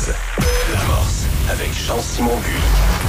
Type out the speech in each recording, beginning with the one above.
L'amorce avec Jean-Simon Guy.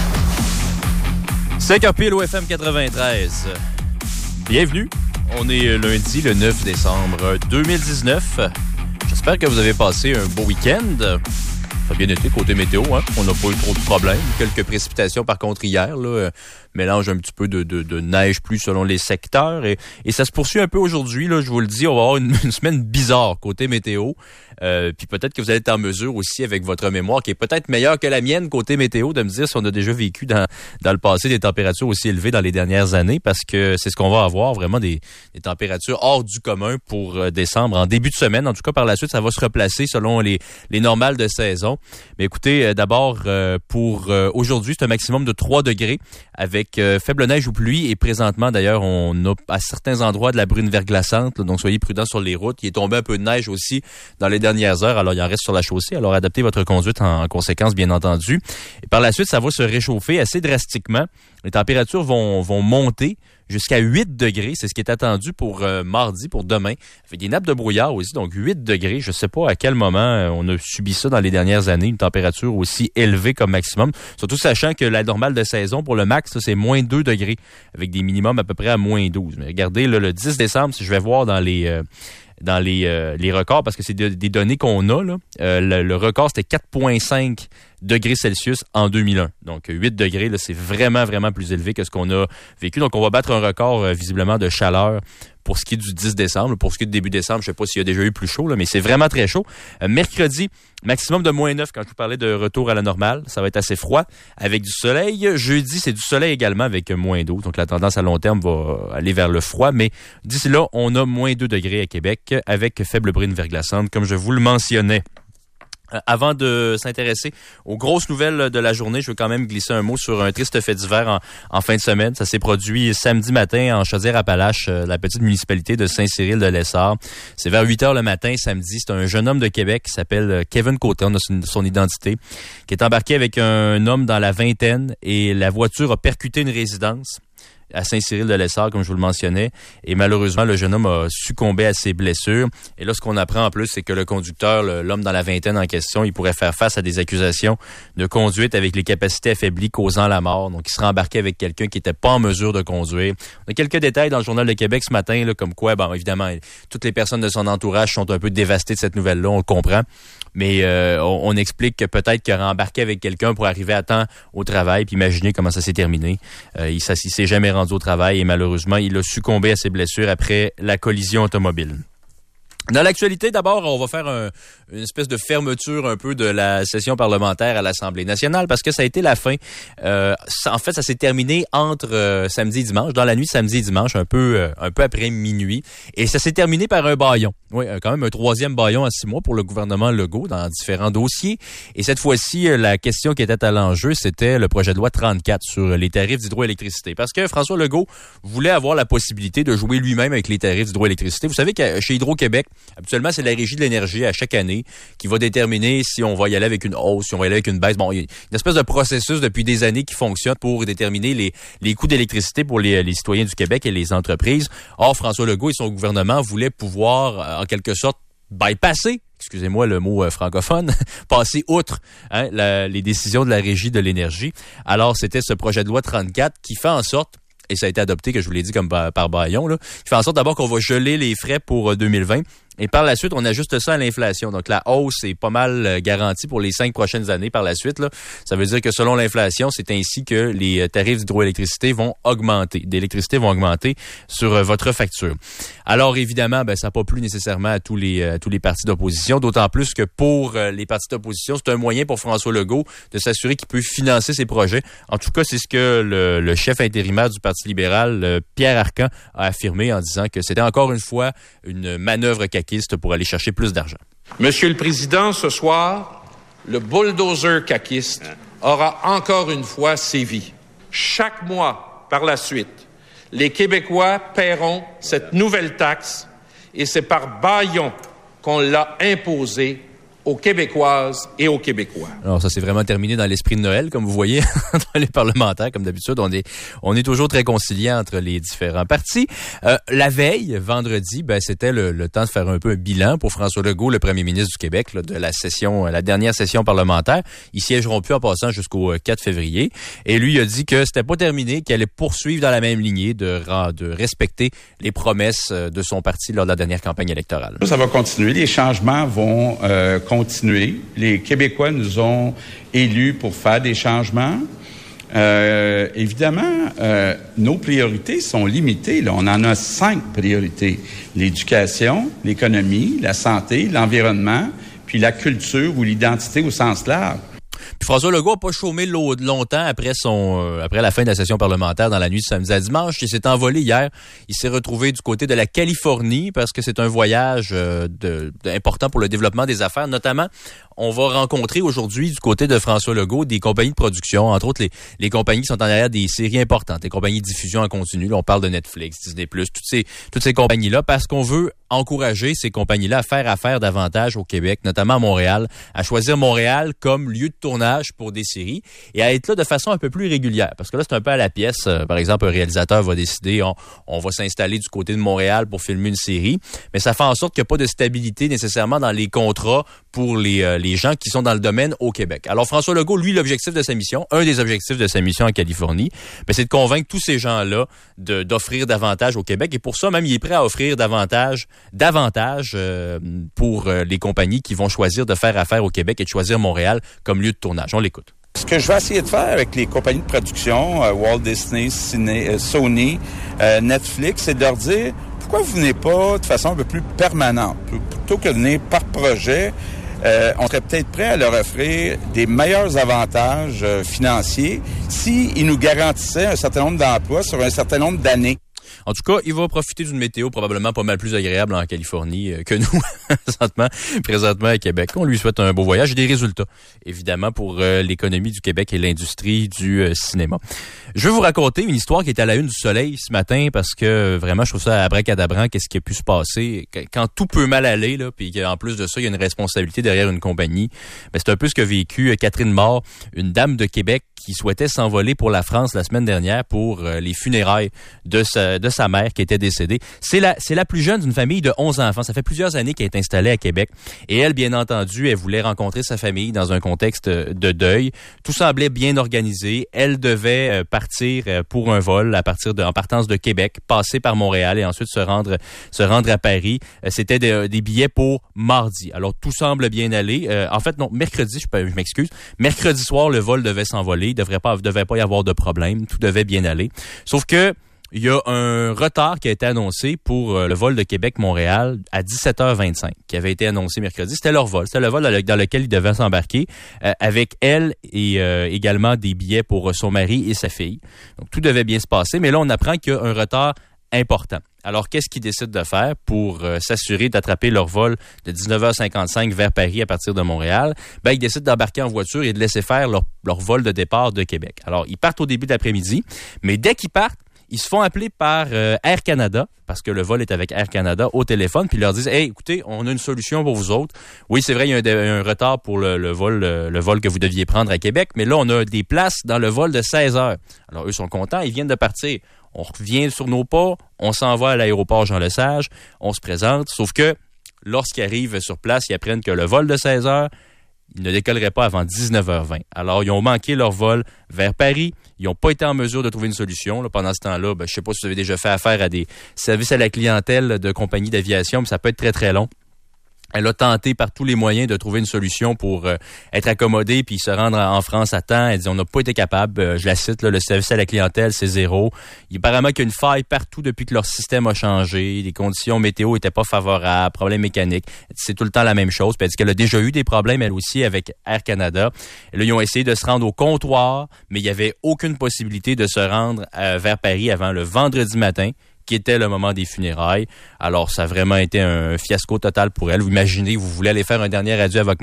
5h pile au FM 93. Bienvenue. On est lundi, le 9 décembre 2019. J'espère que vous avez passé un beau week-end. Ça a bien été côté météo, hein? On n'a pas eu trop de problèmes. Quelques précipitations par contre hier, là, mélange un petit peu de neige pluie selon les secteurs. Et ça se poursuit un peu aujourd'hui, là, je vous le dis, on va avoir une semaine bizarre côté météo. Puis peut-être que vous allez être en mesure aussi avec votre mémoire, qui est peut-être meilleure que la mienne côté météo, de me dire si on a déjà vécu dans le passé des températures aussi élevées dans les dernières années, parce que c'est ce qu'on va avoir, vraiment des températures hors du commun pour décembre, en début de semaine. En tout cas, par la suite, ça va se replacer selon les normales de saison. Mais écoutez, d'abord, pour aujourd'hui, c'est un maximum de 3 degrés avec faible neige ou pluie. Et présentement, d'ailleurs, on a à certains endroits de la bruine verglaçante. Là, donc, soyez prudents sur les routes. Il est tombé un peu de neige aussi dans les dernières heures. Alors, il en reste sur la chaussée. Alors, adaptez votre conduite en conséquence, bien entendu. Et par la suite, ça va se réchauffer assez drastiquement. Les températures vont monter jusqu'à 8 degrés. C'est ce qui est attendu pour mardi, pour demain. Avec des nappes de brouillard aussi, donc 8 degrés. Je ne sais pas à quel moment on a subi ça dans les dernières années, une température aussi élevée comme maximum. Surtout sachant que la normale de saison pour le max, là, c'est moins 2 degrés, avec des minimums à peu près à moins 12. Mais regardez, là, le 10 décembre, si je vais voir dans les records, parce que c'est des données qu'on a, là, le record, c'était 4,5 degrés Celsius en 2001. Donc, 8 degrés, là, c'est vraiment, vraiment plus élevé que ce qu'on a vécu. Donc, on va battre un record, visiblement, de chaleur pour ce qui est du 10 décembre. Pour ce qui est du début décembre, je ne sais pas s'il y a déjà eu plus chaud, là, mais c'est vraiment très chaud. Mercredi, maximum de moins 9 quand je vous parlais de retour à la normale. Ça va être assez froid avec du soleil. Jeudi, c'est du soleil également avec moins 12. Donc, la tendance à long terme va aller vers le froid. Mais d'ici là, on a moins 2 degrés à Québec avec faible bruine verglaçante, comme je vous le mentionnais. Avant de s'intéresser aux grosses nouvelles de la journée, je veux quand même glisser un mot sur un triste fait divers en fin de semaine. Ça s'est produit samedi matin en Chaudière-Appalaches, la petite municipalité de Saint-Cyril-de-Lessard. C'est vers 8 heures le matin, samedi. C'est un jeune homme de Québec qui s'appelle Kevin Côté, on a son identité, qui est embarqué avec un homme dans la vingtaine et la voiture a percuté une résidence à Saint-Cyril-de-Lessard, comme je vous le mentionnais. Et malheureusement, le jeune homme a succombé à ses blessures. Et là, ce qu'on apprend en plus, c'est que le conducteur, l'homme dans la vingtaine en question, il pourrait faire face à des accusations de conduite avec les capacités affaiblies causant la mort. Donc, il serait embarqué avec quelqu'un qui n'était pas en mesure de conduire. On a quelques détails dans le Journal de Québec ce matin, là, comme quoi, bon, évidemment, toutes les personnes de son entourage sont un peu dévastées de cette nouvelle-là, on le comprend. Mais on explique que peut-être qu'il aurait embarqué avec quelqu'un pour arriver à temps au travail, puis imaginez comment ça s'est terminé. Il s'est jamais rendu au travail et malheureusement, il a succombé à ses blessures après la collision automobile. Dans l'actualité, d'abord, on va faire une espèce de fermeture un peu de la session parlementaire à l'Assemblée nationale parce que ça a été la fin. En fait, ça s'est terminé entre samedi et dimanche, dans la nuit samedi et dimanche, un peu après minuit. Et ça s'est terminé par un bâillon. Oui, quand même un 3e bâillon en 6 mois pour le gouvernement Legault dans différents dossiers. Et cette fois-ci, la question qui était à l'enjeu, c'était le projet de loi 34 sur les tarifs d'hydroélectricité. Parce que François Legault voulait avoir la possibilité de jouer lui-même avec les tarifs d'hydroélectricité. Vous savez que chez Hydro-Québec, habituellement, c'est la Régie de l'énergie à chaque année qui va déterminer si on va y aller avec une hausse, si on va y aller avec une baisse. Bon, il y a une espèce de processus depuis des années qui fonctionne pour déterminer les coûts d'électricité pour les citoyens du Québec et les entreprises. Or, François Legault et son gouvernement voulaient pouvoir, en quelque sorte, bypasser, excusez-moi le mot francophone, passer outre les décisions de la Régie de l'énergie. Alors, c'était ce projet de loi 34 qui fait en sorte, et ça a été adopté, que je vous l'ai dit comme par bâillon, là, qui fait en sorte d'abord qu'on va geler les frais pour 2020. Et par la suite, on ajuste ça à l'inflation. Donc, la hausse est pas mal garantie pour les 5 prochaines années par la suite, là. Ça veut dire que selon l'inflation, c'est ainsi que les tarifs d'hydroélectricité vont augmenter, sur votre facture. Alors, évidemment, ça n'a pas plu nécessairement à tous les partis d'opposition, d'autant plus que pour les partis d'opposition, c'est un moyen pour François Legault de s'assurer qu'il peut financer ses projets. En tout cas, c'est ce que le chef intérimaire du Parti libéral, Pierre Arcan, a affirmé en disant que c'était encore une fois une manœuvre caquiste pour aller chercher plus d'argent. Monsieur le Président, ce soir, le bulldozer caquiste aura encore une fois sévi. Chaque mois, par la suite, les Québécois paieront cette nouvelle taxe et c'est par bâillon qu'on l'a imposée aux Québécoises et aux Québécois. Alors ça, c'est vraiment terminé dans l'esprit de Noël, comme vous voyez, dans les parlementaires, comme d'habitude. On est toujours très conciliants entre les différents partis. La veille, vendredi, c'était le temps de faire un peu un bilan pour François Legault, le premier ministre du Québec, là, de la dernière session parlementaire. Ils siégeront plus en passant jusqu'au 4 février. Et lui, il a dit que c'était pas terminé, qu'il allait poursuivre dans la même lignée de respecter les promesses de son parti lors de la dernière campagne électorale. Ça va continuer. Les changements vont continuer. Les Québécois nous ont élus pour faire des changements. Évidemment, nos priorités sont limitées. Là. On en a 5 priorités. L'éducation, l'économie, la santé, l'environnement, puis la culture ou l'identité au sens large. Puis François Legault n'a pas chômé longtemps après la fin de la session parlementaire dans la nuit de samedi à dimanche. Il s'est envolé hier. Il s'est retrouvé du côté de la Californie parce que c'est un voyage important pour le développement des affaires. Notamment, on va rencontrer aujourd'hui du côté de François Legault des compagnies de production, entre autres les compagnies qui sont en arrière des séries importantes, les compagnies de diffusion en continu. Là, on parle de Netflix, Disney+, toutes ces compagnies-là, parce qu'on veut encourager ces compagnies-là à faire affaire davantage au Québec, notamment à Montréal, à choisir Montréal comme lieu de tournage pour des séries et à être là de façon un peu plus régulière. Parce que là, c'est un peu à la pièce. Par exemple, un réalisateur va décider, on va s'installer du côté de Montréal pour filmer une série, mais ça fait en sorte qu'il n'y a pas de stabilité nécessairement dans les contrats pour les gens qui sont dans le domaine au Québec. Alors, François Legault, lui, l'objectif de sa mission, un des objectifs de sa mission en Californie, c'est de convaincre tous ces gens-là d'offrir davantage au Québec. Et pour ça, même, il est prêt à offrir davantage pour les compagnies qui vont choisir de faire affaire au Québec et de choisir Montréal comme lieu de tournage. On l'écoute. Ce que je vais essayer de faire avec les compagnies de production, Walt Disney, Sony, Netflix, c'est de leur dire pourquoi vous venez pas de façon un peu plus permanente. Plutôt que de venir par projet, on serait peut-être prêt à leur offrir des meilleurs avantages financiers s'ils nous garantissaient un certain nombre d'emplois sur un certain nombre d'années. En tout cas, il va profiter d'une météo probablement pas mal plus agréable en Californie que nous, présentement à Québec. On lui souhaite un beau voyage et des résultats, évidemment, pour l'économie du Québec et l'industrie du cinéma. Je vais vous raconter une histoire qui est à la une du Soleil ce matin parce que vraiment, je trouve ça abracadabrant, qu'est-ce qui a pu se passer quand tout peut mal aller, là, puis qu'en plus de ça, il y a une responsabilité derrière une compagnie. C'est un peu ce qu'a vécu Catherine Moore, une dame de Québec qui souhaitait s'envoler pour la France la semaine dernière pour les funérailles de sa mère qui était décédée. C'est la plus jeune d'une famille de 11 enfants. Ça fait plusieurs années qu'elle est installée à Québec. Et elle, bien entendu, elle voulait rencontrer sa famille dans un contexte de deuil. Tout semblait bien organisé. Elle devait partir pour un vol en partance de Québec, passer par Montréal et ensuite se rendre à Paris. C'était des billets pour mardi. Alors, tout semble bien aller. En fait, non, mercredi, je m'excuse. Mercredi soir, le vol devait s'envoler. Il devait pas y avoir de problème. Tout devait bien aller. Sauf que il y a un retard qui a été annoncé pour le vol de Québec-Montréal à 17h25, qui avait été annoncé mercredi. C'était leur vol. C'était le vol dans lequel ils devaient s'embarquer, avec elle et également des billets pour son mari et sa fille. Donc, tout devait bien se passer. Mais là, on apprend qu'il y a un retard important. Alors, qu'est-ce qu'ils décident de faire pour s'assurer d'attraper leur vol de 19h55 vers Paris à partir de Montréal? Ils décident d'embarquer en voiture et de laisser faire leur vol de départ de Québec. Alors, ils partent au début de l'après-midi, mais dès qu'ils partent, ils se font appeler par Air Canada, parce que le vol est avec Air Canada, au téléphone, puis ils leur disent « Hey, écoutez, on a une solution pour vous autres. Oui, c'est vrai, il y a un retard pour le vol que vous deviez prendre à Québec, mais là, on a des places dans le vol de 16 heures. » Alors, eux sont contents, ils viennent de partir. On revient sur nos pas, on s'en va à l'aéroport Jean-Lesage, on se présente, sauf que lorsqu'ils arrivent sur place, ils apprennent que le vol de 16 heures, il ne décollerait pas avant 19h20. Alors, ils ont manqué leur vol vers Paris. Ils n'ont pas été en mesure de trouver une solution. Là, pendant ce temps-là, je ne sais pas si vous avez déjà fait affaire à des services à la clientèle de compagnies d'aviation, mais ça peut être très, très long. Elle a tenté par tous les moyens de trouver une solution pour être accommodée puis se rendre en France à temps. Elle dit, on n'a pas été capable. Je la cite, là, le service à la clientèle, c'est 0. Il apparemment qu'il y a une faille partout depuis que leur système a changé. Les conditions météo étaient pas favorables, problèmes mécaniques. C'est tout le temps la même chose. Puis elle dit qu'elle a déjà eu des problèmes, elle aussi, avec Air Canada. Et là, ils ont essayé de se rendre au comptoir, mais il n'y avait aucune possibilité de se rendre vers Paris avant le vendredi matin, qui était le moment des funérailles. Alors, ça a vraiment été un fiasco total pour elle. Vous imaginez, vous voulez aller faire un dernier adieu avec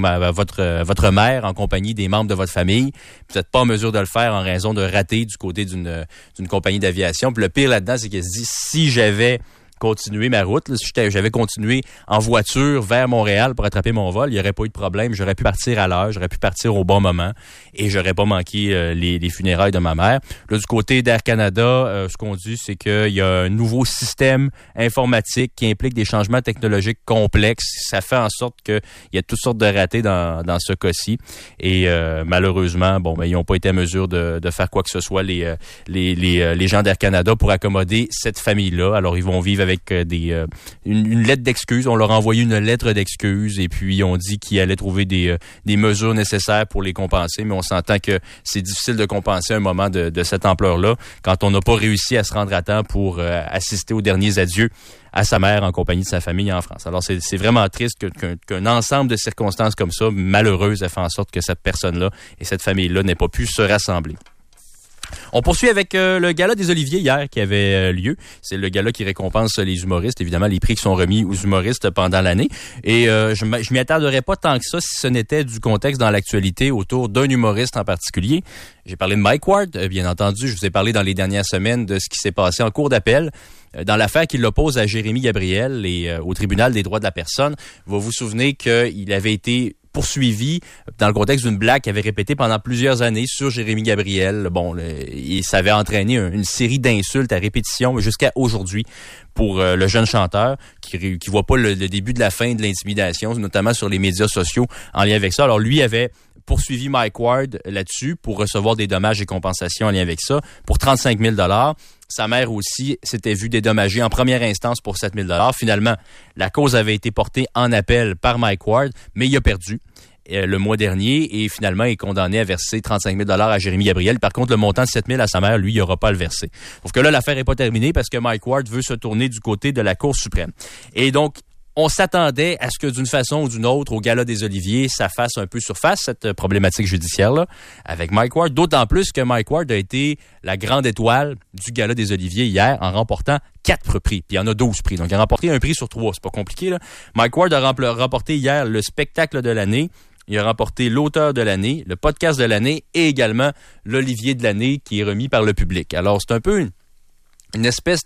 votre mère en compagnie des membres de votre famille. Vous n'êtes pas en mesure de le faire en raison de rater du côté d'une compagnie d'aviation. Puis le pire là-dedans, c'est qu'elle se dit, si j'avais continuer ma route. Là, si j'avais continué en voiture vers Montréal pour attraper mon vol, il n'y aurait pas eu de problème. J'aurais pu partir à l'heure, j'aurais pu partir au bon moment et j'aurais pas manqué les funérailles de ma mère. Là, du côté d'Air Canada, ce qu'on dit, c'est qu'il y a un nouveau système informatique qui implique des changements technologiques complexes. Ça fait en sorte qu'il y a toutes sortes de ratés dans ce cas-ci. Et malheureusement, ils n'ont pas été à mesure de faire quoi que ce soit, les gens d'Air Canada, pour accommoder cette famille-là. Alors, ils vont vivre avec une lettre d'excuse. On leur a envoyé une lettre d'excuse et puis on dit qu'ils allaient trouver des mesures nécessaires pour les compenser. Mais on s'entend que c'est difficile de compenser un moment de cette ampleur-là quand on n'a pas réussi à se rendre à temps pour assister aux derniers adieux à sa mère en compagnie de sa famille en France. Alors, c'est vraiment triste qu'un ensemble de circonstances comme ça, malheureuses, a fait en sorte que cette personne-là et cette famille-là n'aient pas pu se rassembler. On poursuit avec le gala des Oliviers hier qui avait lieu. C'est le gala qui récompense les humoristes, évidemment, les prix qui sont remis aux humoristes pendant l'année. Et je m'y attarderais pas tant que ça si ce n'était du contexte dans l'actualité autour d'un humoriste en particulier. J'ai parlé de Mike Ward, bien entendu. Je vous ai parlé dans les dernières semaines de ce qui s'est passé en cour d'appel dans l'affaire qui l'oppose à Jérémy Gabriel et au tribunal des droits de la personne. Vous vous souvenez qu'il avait été poursuivi dans le contexte d'une blague qu'il avait répétée pendant plusieurs années sur Jérémy Gabriel. Ça avait entraîné une série d'insultes à répétition jusqu'à aujourd'hui pour le jeune chanteur qui voit pas le début de la fin de l'intimidation, notamment sur les médias sociaux en lien avec ça. Alors lui avait poursuivi Mike Ward là-dessus pour recevoir des dommages et compensations en lien avec ça pour 35 000 $. Sa mère aussi s'était vue dédommagée en première instance pour 7 000 $. Finalement, la cause avait été portée en appel par Mike Ward, mais il a perdu le mois dernier et finalement est condamné à verser 35 000 $ à Jérémy Gabriel. Par contre, le montant de 7 000 à sa mère, lui, il n'aura pas à le verser. Sauf que là, l'affaire n'est pas terminée parce que Mike Ward veut se tourner du côté de la Cour suprême. Et donc, on s'attendait à ce que d'une façon ou d'une autre, au Gala des Oliviers, ça fasse un peu surface, cette problématique judiciaire-là, avec Mike Ward. D'autant plus que Mike Ward a été la grande étoile du Gala des Oliviers hier en remportant 4 prix. Puis il y en a 12 prix. Donc, il a remporté un prix sur 3. C'est pas compliqué, là. Mike Ward a remporté hier le spectacle de l'année. Il a remporté l'auteur de l'année, le podcast de l'année et également l'Olivier de l'année qui est remis par le public. Alors, c'est un peu une espèce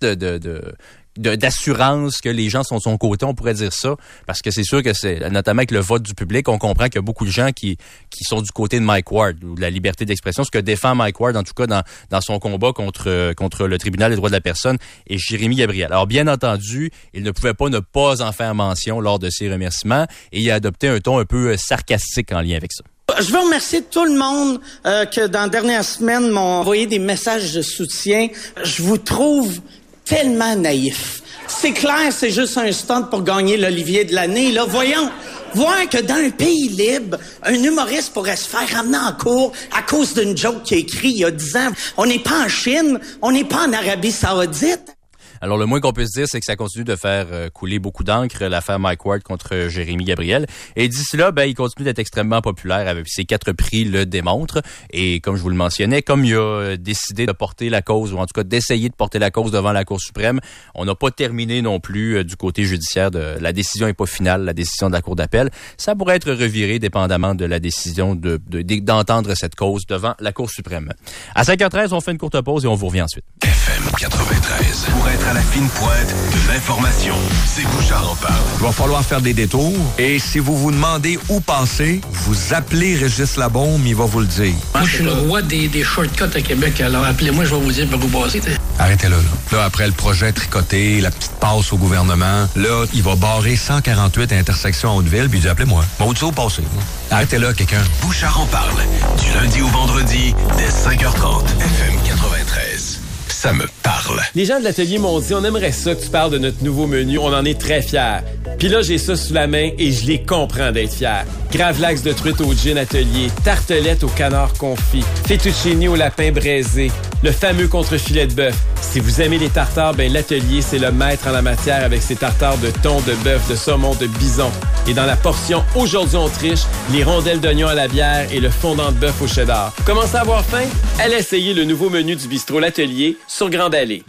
d'assurance que les gens sont de son côté, on pourrait dire ça, parce que c'est sûr que c'est, notamment avec le vote du public, on comprend qu'il y a beaucoup de gens qui sont du côté de Mike Ward, ou de la liberté d'expression, ce que défend Mike Ward, en tout cas dans son combat contre le tribunal des droits de la personne et Jérémy Gabriel. Alors, bien entendu, il ne pouvait pas ne pas en faire mention lors de ses remerciements, et il a adopté un ton un peu sarcastique en lien avec ça. Je veux remercier tout le monde que dans la dernière semaine m'ont envoyé des messages de soutien. Je vous trouve tellement naïf. C'est clair, c'est juste un stunt pour gagner l'Olivier de l'année. Là, voyons, voir que dans un pays libre, un humoriste pourrait se faire ramener en cours à cause d'une joke qu'il a écrite il y a 10 ans. On n'est pas en Chine, on n'est pas en Arabie Saoudite. Alors, le moins qu'on puisse dire, c'est que ça continue de faire couler beaucoup d'encre, l'affaire Mike Ward contre Jérémy Gabriel. Et d'ici là, il continue d'être extrêmement populaire avec ses 4 prix le démontrent. Et comme je vous le mentionnais, comme il a décidé de porter la cause, ou en tout cas d'essayer de porter la cause devant la Cour suprême, on n'a pas terminé non plus du côté judiciaire. La décision n'est pas finale, la décision de la Cour d'appel. Ça pourrait être reviré dépendamment de la décision d'entendre cette cause devant la Cour suprême. À 5h13, on fait une courte pause et on vous revient ensuite. FM 93. Pour être à la fine pointe de l'information, c'est Bouchard en parle. Il va falloir faire des détours. Et si vous vous demandez où passer, vous appelez Régis Labaume, il va vous le dire. Moi, je suis le roi des shortcuts à Québec. Alors, appelez-moi, je vais vous dire par où passer. Arrêtez là. Là, après le projet tricoté, la petite passe au gouvernement, là, il va barrer 148 intersections à Hauteville, puis il dit, appelez-moi. Bon, où au passer? Arrêtez là, quelqu'un. Bouchard en parle. Du lundi au vendredi, dès 5h30. FM 93. Ça me parle. Les gens de l'atelier m'ont dit, on aimerait ça que tu parles de notre nouveau menu. On en est très fiers. Puis là, j'ai ça sous la main et je les comprends d'être fiers. Gravlax de truite au gin atelier, tartelette au canard confit, fettuccine au lapin braisé, le fameux contre-filet de bœuf. Si vous aimez les tartares, l'atelier, c'est le maître en la matière avec ses tartares de thon, de bœuf, de saumon, de bison. Et dans la portion Aujourd'hui on triche, les rondelles d'oignon à la bière et le fondant de bœuf au cheddar. Commencez à avoir faim? Allez essayer le nouveau menu du bistrot L'Atelier sur Grande Allée.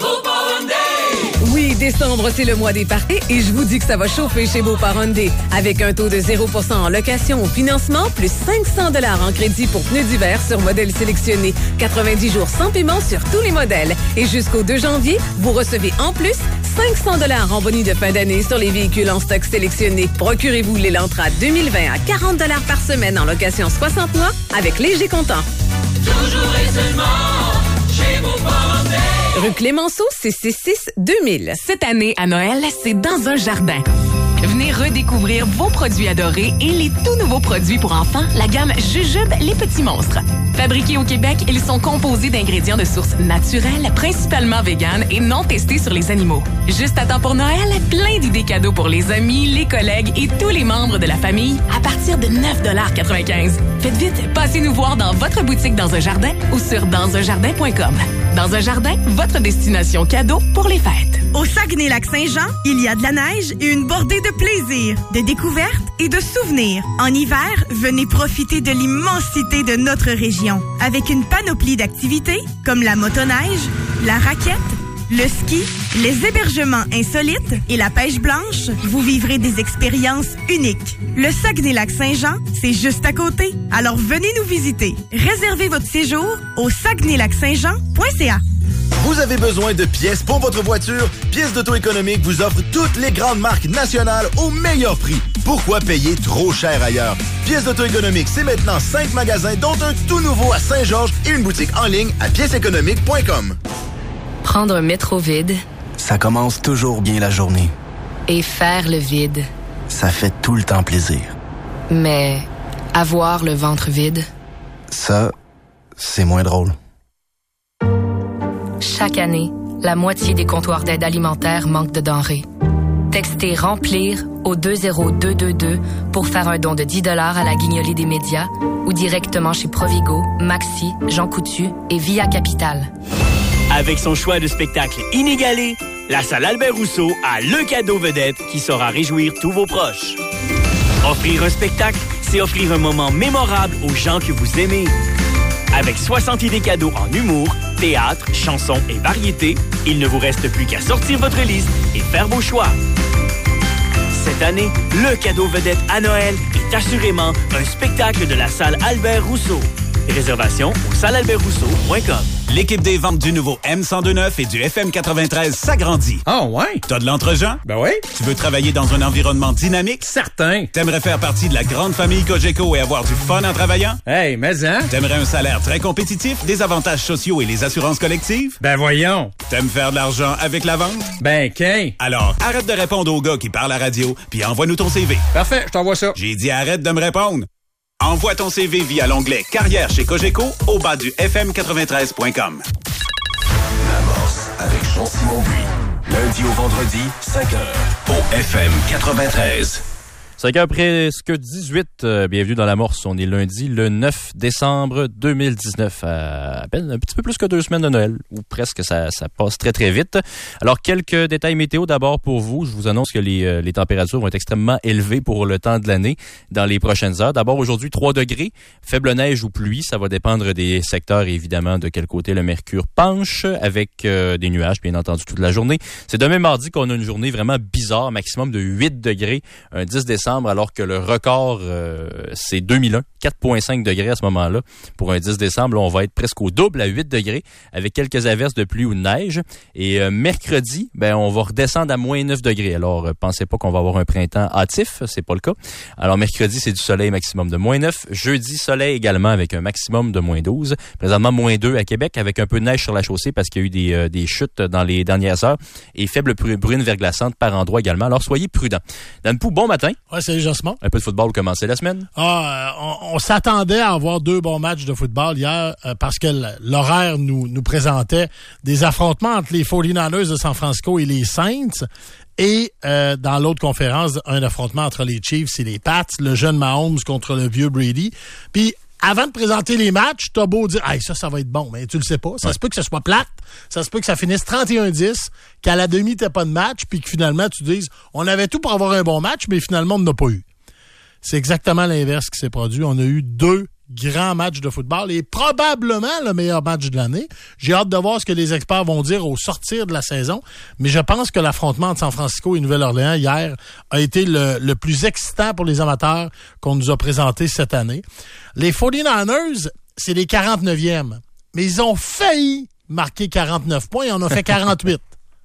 Oui, décembre, c'est le mois des parties et je vous dis que ça va chauffer chez Beauport Hyundai. Avec un taux de 0% en location au financement, plus 500 $ en crédit pour pneus d'hiver sur modèle sélectionné. 90 jours sans paiement sur tous les modèles. Et jusqu'au 2 janvier, vous recevez en plus 500 $ en bonus de fin d'année sur les véhicules en stock sélectionnés. Procurez-vous l'Elantra 2020 à 40 $ par semaine en location 60 mois avec léger comptant. Toujours et seulement chez Beauport-en-Mer. Rue Clémenceau, 666-2000. Cette année, à Noël, c'est dans un jardin. Venez redécouvrir vos produits adorés et les tout nouveaux produits pour enfants, la gamme Jujube Les Petits Monstres. Fabriqués au Québec, ils sont composés d'ingrédients de source naturelle, principalement véganes et non testés sur les animaux. Juste à temps pour Noël, plein d'idées cadeaux pour les amis, les collègues et tous les membres de la famille à partir de 9,95 $. Faites vite, passez nous voir dans votre boutique Dans un Jardin ou sur dansunjardin.com. Dans un Jardin, votre destination cadeau pour les fêtes. Au Saguenay-Lac-Saint-Jean, il y a de la neige et une bordée de plaisir, de découvertes et de souvenirs. En hiver, venez profiter de l'immensité de notre région. Avec une panoplie d'activités comme la motoneige, la raquette, le ski, les hébergements insolites et la pêche blanche, vous vivrez des expériences uniques. Le Saguenay-Lac-Saint-Jean, c'est juste à côté. Alors venez nous visiter. Réservez votre séjour au saguenaylac-saint-jean.ca. Vous avez besoin de pièces pour votre voiture? Pièces d'Auto Économique vous offre toutes les grandes marques nationales au meilleur prix. Pourquoi payer trop cher ailleurs? Pièces d'Auto Économique, c'est maintenant 5 magasins, dont un tout nouveau à Saint-Georges et une boutique en ligne à pièceséconomique.com. Prendre un métro vide, ça commence toujours bien la journée. Et faire le vide, ça fait tout le temps plaisir. Mais avoir le ventre vide, ça, c'est moins drôle. Chaque année, la moitié des comptoirs d'aide alimentaire manquent de denrées. Textez « Remplir » au 20222 pour faire un don de 10 $ à la Guignolée des médias ou directement chez Provigo, Maxi, Jean Coutu et Via Capital. Avec son choix de spectacle inégalé, la salle Albert Rousseau a le cadeau vedette qui saura réjouir tous vos proches. Offrir un spectacle, c'est offrir un moment mémorable aux gens que vous aimez. Avec 60 idées cadeaux en humour, théâtre, chansons et variétés, il ne vous reste plus qu'à sortir votre liste et faire vos choix. Cette année, le cadeau vedette à Noël est assurément un spectacle de la salle Albert Rousseau. Réservation au sallealbertrousseau.com. L'équipe des ventes du nouveau M1029 et du FM93 s'agrandit. Ah ouais? T'as de l'entre-gens? Ben oui. Tu veux travailler dans un environnement dynamique? Certain. T'aimerais faire partie de la grande famille Cogeco et avoir du fun en travaillant? Hey, mais hein? T'aimerais un salaire très compétitif, des avantages sociaux et les assurances collectives? Ben voyons. T'aimes faire de l'argent avec la vente? Ben qu'un. Alors, arrête de répondre aux gars qui parlent à la radio, puis envoie-nous ton CV. Parfait, je t'envoie ça. J'ai dit arrête de me répondre. Envoie ton CV via l'onglet Carrière chez Cogeco au bas du fm93.com. L'amorce avec Jean-Simon Buis. Lundi au vendredi, 5h au FM 93. 5h presque 18. Bienvenue dans l'amorce. On est lundi, le 9 décembre 2019. À peine un petit peu plus que 2 semaines de Noël, ou presque, ça passe très très vite. Alors, quelques détails météo d'abord pour vous. Je vous annonce que les températures vont être extrêmement élevées pour le temps de l'année dans les prochaines heures. D'abord, aujourd'hui, 3 degrés. Faible neige ou pluie. Ça va dépendre des secteurs, évidemment, de quel côté le mercure penche, avec des nuages, bien entendu, toute la journée. C'est demain mardi qu'on a une journée vraiment bizarre, maximum de 8 degrés, un 10 décembre, alors que le record, c'est 2001, 4,5 degrés à ce moment-là. Pour un 10 décembre, là, on va être presque au double, à 8 degrés, avec quelques averses de pluie ou de neige. Et mercredi, ben, on va redescendre à moins 9 degrés. Alors, pensez pas qu'on va avoir un printemps hâtif, c'est pas le cas. Alors, mercredi, c'est du soleil maximum de moins 9. Jeudi, soleil également avec un maximum de moins 12. Présentement, moins 2 à Québec, avec un peu de neige sur la chaussée parce qu'il y a eu des chutes dans les dernières heures. Et faible bruine verglaçante par endroit également. Alors, soyez prudents. Dan Pou, bon matin. Ouais, salut Josemont. Un peu de football pour commencer la semaine. On s'attendait à avoir 2 bons matchs de football hier parce que l'horaire nous présentait des affrontements entre les 49ers de San Francisco et les Saints. Et dans l'autre conférence, un affrontement entre les Chiefs et les Pats, le jeune Mahomes contre le vieux Brady. Puis avant de présenter les matchs, t'as beau dire hey, ça va être bon, mais tu le sais pas. Ça se peut que ce soit plate, ça se peut que ça finisse 31-10, qu'à la demi, t'as pas de match, puis que finalement, tu dises on avait tout pour avoir un bon match, mais finalement, on n'en a pas eu. C'est exactement l'inverse qui s'est produit. On a eu 2 grands matchs de football et probablement le meilleur match de l'année. J'ai hâte de voir ce que les experts vont dire au sortir de la saison, mais je pense que l'affrontement entre San Francisco et Nouvelle-Orléans hier a été le plus excitant pour les amateurs qu'on nous a présenté cette année. Les 49ers, c'est les 49e, mais ils ont failli marquer 49 points et on a fait 48.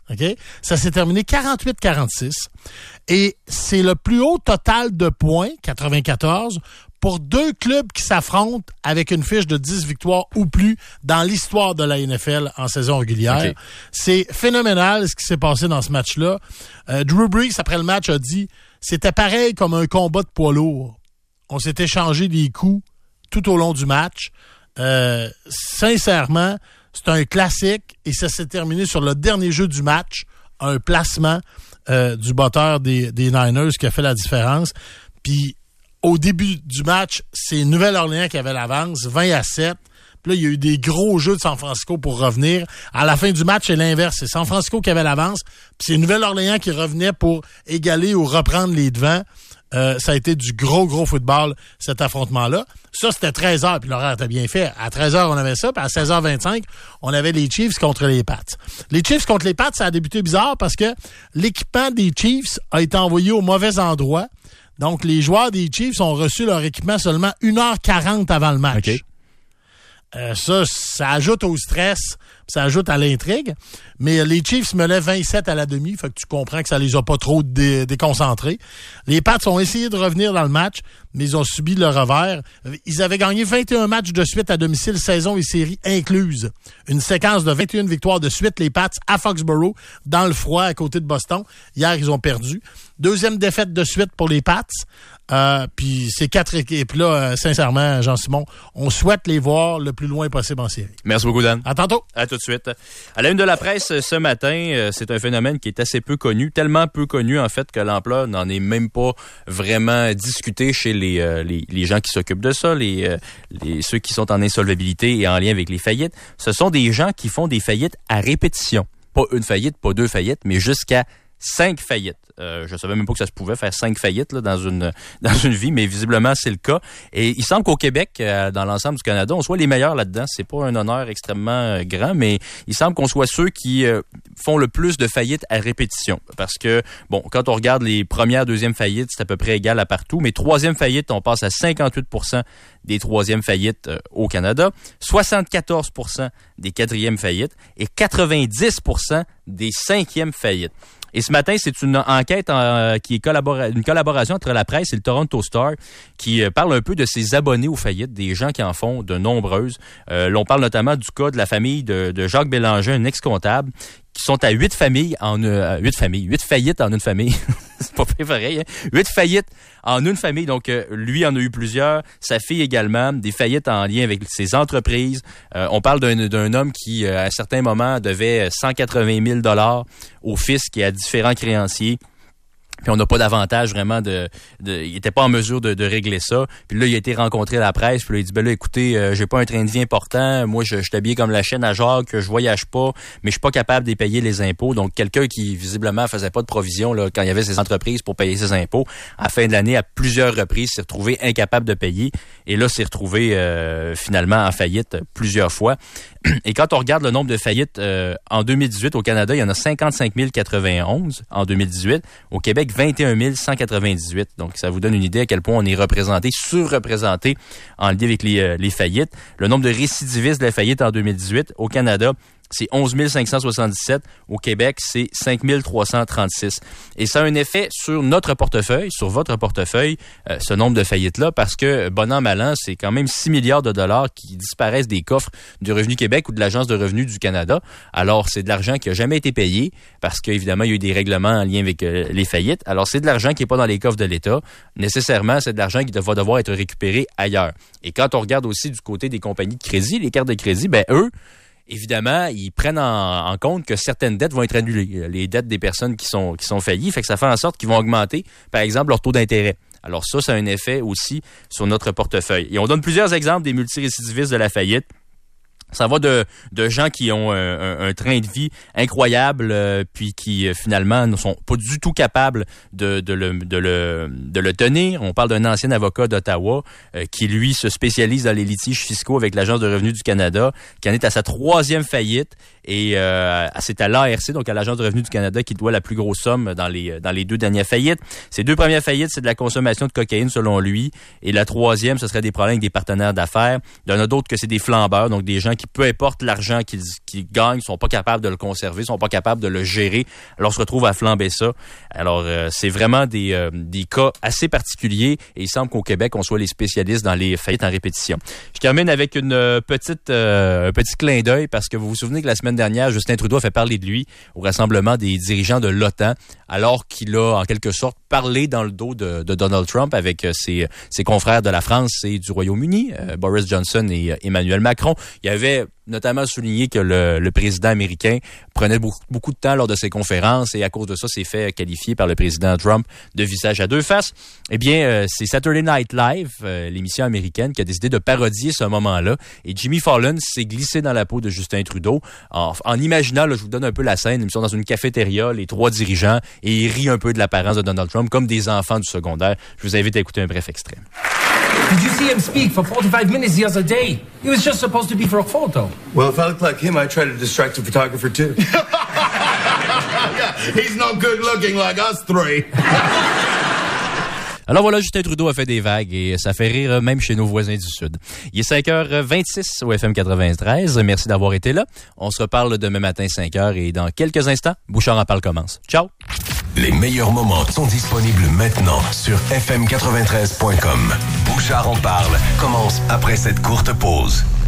OK? Ça s'est terminé 48-46. Et c'est le plus haut total de points, 94, pour deux clubs qui s'affrontent avec une fiche de 10 victoires ou plus dans l'histoire de la NFL en saison régulière. Okay. C'est phénoménal ce qui s'est passé dans ce match-là. Drew Brees, après le match, a dit « C'était pareil comme un combat de poids lourd. On s'est échangé des coups tout au long du match. Sincèrement, c'est un classique et ça s'est terminé sur le dernier jeu du match, un placement du batteur des Niners qui a fait la différence. Puis au début du match, c'est Nouvelle-Orléans qui avait l'avance, 20-7. Puis là, il y a eu des gros jeux de San Francisco pour revenir. À la fin du match, c'est l'inverse. C'est San Francisco qui avait l'avance, puis c'est Nouvelle-Orléans qui revenait pour égaler ou reprendre les devants. Ça a été du gros football, cet affrontement-là. Ça, c'était 13h, puis l'horaire était bien fait. À 13h, on avait ça, puis à 16h25, on avait les Chiefs contre les Pats. Les Chiefs contre les Pats, ça a débuté bizarre parce que l'équipement des Chiefs a été envoyé au mauvais endroit. Donc, les joueurs des Chiefs ont reçu leur équipement seulement 1h40 avant le match. Okay. Ça ajoute au stress, ça ajoute à l'intrigue. Mais les Chiefs menaient 27 à la demi, fait que tu comprends que ça les a pas trop déconcentrés. Les Pats ont essayé de revenir dans le match, mais ils ont subi le revers. Ils avaient gagné 21 matchs de suite à domicile, saison et série incluses. Une séquence de 21 victoires de suite, les Pats à Foxborough, dans le froid, à côté de Boston. Hier, ils ont perdu. Deuxième défaite de suite pour les Pats. Puis ces quatre équipes-là, sincèrement, Jean-Simon, on souhaite les voir le plus loin possible en série. Merci beaucoup, Dan. À tantôt. À tout de suite. À la une de la presse ce matin, c'est un phénomène qui est assez peu connu, tellement peu connu en fait que l'ampleur n'en est même pas vraiment discuté chez les gens qui s'occupent de ça, ceux qui sont en insolvabilité et en lien avec les faillites. Ce sont des gens qui font des faillites à répétition. Pas une faillite, pas deux faillites, mais jusqu'à 5 faillites. Je savais même pas que ça se pouvait faire 5 faillites là, dans une vie, mais visiblement c'est le cas. Et il semble qu'au Québec, dans l'ensemble du Canada, on soit les meilleurs là-dedans. C'est pas un honneur extrêmement grand, mais il semble qu'on soit ceux qui font le plus de faillites à répétition. Parce que, bon, quand on regarde les premières, deuxièmes faillites, c'est à peu près égal à partout, mais troisième faillite, on passe à 58% des troisièmes faillites au Canada, 74% des quatrièmes faillites et 90% des cinquièmes faillites. Et ce matin, c'est une enquête qui est une collaboration entre la presse et le Toronto Star qui parle un peu de ses abonnés aux faillites, des gens qui en font de nombreuses. L'on parle notamment du cas de la famille de Jacques Bélanger, un ex-comptable, qui sont à 8 faillites en une famille. C'est pas pareil, hein? 8 faillites en une famille. Donc, lui en a eu plusieurs. Sa fille également. Des faillites en lien avec ses entreprises. On parle d'un homme qui, à un certain moment, devait 180 000 $ au fisc et à différents créanciers. Puis on n'a pas d'avantage vraiment il était pas en mesure de régler ça. Puis là, il a été rencontré à la presse. Puis là, il dit, ben là, écoutez, j'ai pas un train de vie important. Moi, je suis habillé comme la chaîne à Jacques, je voyage pas, mais je suis pas capable de payer les impôts. Donc, quelqu'un qui, visiblement, faisait pas de provision, là, quand il y avait ses entreprises pour payer ses impôts, à la fin de l'année, à plusieurs reprises, s'est retrouvé incapable de payer. Et là, s'est retrouvé, finalement, en faillite plusieurs fois. Et quand on regarde le nombre de faillites, en 2018, au Canada, il y en a 55 091 en 2018. Au Québec, 21 198. Donc, ça vous donne une idée à quel point on est surreprésenté en lien avec les faillites. Le nombre de récidivistes de la faillite en 2018 au Canada, c'est 11 577. Au Québec, c'est 5 336. Et ça a un effet sur notre portefeuille, sur votre portefeuille, ce nombre de faillites-là, parce que, bon an, mal an, c'est quand même 6 milliards de dollars qui disparaissent des coffres du Revenu Québec ou de l'Agence de revenus du Canada. Alors, c'est de l'argent qui a jamais été payé, parce qu'évidemment, il y a eu des règlements en lien avec les faillites. Alors, c'est de l'argent qui n'est pas dans les coffres de l'État. Nécessairement, c'est de l'argent qui va devoir être récupéré ailleurs. Et quand on regarde aussi du côté des compagnies de crédit, les cartes de crédit, ben eux, évidemment, ils prennent en compte que certaines dettes vont être annulées. Les dettes des personnes qui sont faillies, fait que ça fait en sorte qu'ils vont augmenter, par exemple, leur taux d'intérêt. Alors ça a un effet aussi sur notre portefeuille. Et on donne plusieurs exemples des multirécidivistes de la faillite. Ça va de gens qui ont un train de vie incroyable, puis qui finalement ne sont pas du tout capables de le tenir. On parle d'un ancien avocat d'Ottawa qui, lui, se spécialise dans les litiges fiscaux avec l'Agence de revenus du Canada, qui en est à sa 3e faillite. Et c'est à l'ARC, donc à l'Agence de revenus du Canada, qui doit la plus grosse somme dans les 2 dernières faillites. Ces 2 premières faillites, c'est de la consommation de cocaïne, selon lui. Et la 3e, ce serait des problèmes avec des partenaires d'affaires. Il y en a d'autres que c'est des flambeurs, donc des gens qui, peu importe l'argent qu'ils gagnent, sont pas capables de le conserver, sont pas capables de le gérer, alors se retrouvent à flamber ça. Alors, c'est vraiment des cas assez particuliers et il semble qu'au Québec, on soit les spécialistes dans les faillites en répétition. Je termine avec un petit clin d'œil parce que vous vous souvenez que la semaine dernière, Justin Trudeau a fait parler de lui au rassemblement des dirigeants de l'OTAN alors qu'il a, en quelque sorte, parlé dans le dos de Donald Trump avec ses confrères de la France et du Royaume-Uni, Boris Johnson et Emmanuel Macron. Il avait notamment souligné que le président américain prenait beaucoup de temps lors de ses conférences et à cause de ça, s'est fait qualifier par le président Trump de visage à deux faces. Eh bien, c'est Saturday Night Live, l'émission américaine, qui a décidé de parodier ce moment-là. Et Jimmy Fallon s'est glissé dans la peau de Justin Trudeau en imaginant, là, je vous donne un peu la scène, ils sont dans une cafétéria, les trois dirigeants, et ils rient un peu de l'apparence de Donald Trump comme des enfants du secondaire. Je vous invite à écouter un bref extrait. Did you see him speak for 45 minutes the other day? He was just supposed to be for a photo. Well, if I look like him, I try to distract the photographer too. He's not good looking like us three. Alors voilà, Justin Trudeau a fait des vagues et ça fait rire même chez nos voisins du Sud. Il est 5h26 au FM 93. Merci d'avoir été là. On se reparle demain matin 5h et dans quelques instants, Bouchard en parle commence. Ciao! Les meilleurs moments sont disponibles maintenant sur fm93.com. Bouchard en parle commence après cette courte pause.